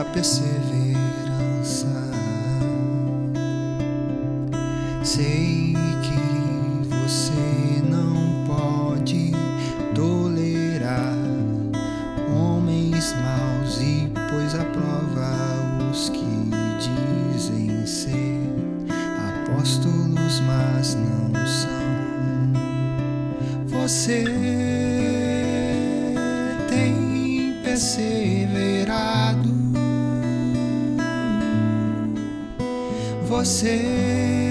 perseverança. Sei que você não pode tolerar homens maus e pôs à prova os que dizem ser apóstolos, mas não são. Você tem perseverado, você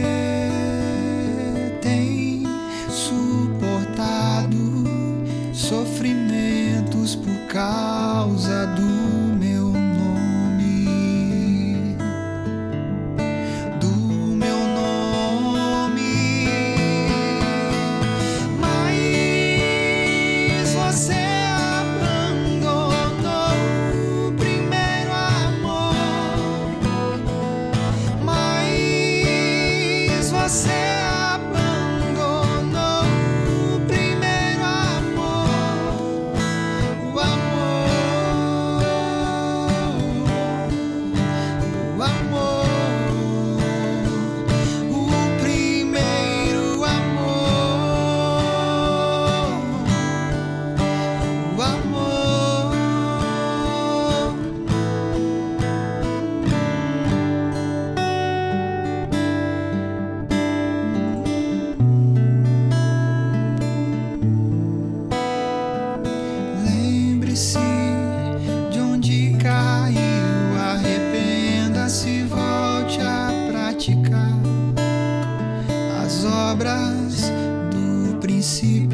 tem suportado sofrimentos por causa do meu nome, do meu nome. Mas você abandonou o primeiro amor. Mas você de onde caiu, arrependa-se, volte a praticar as obras do princípio.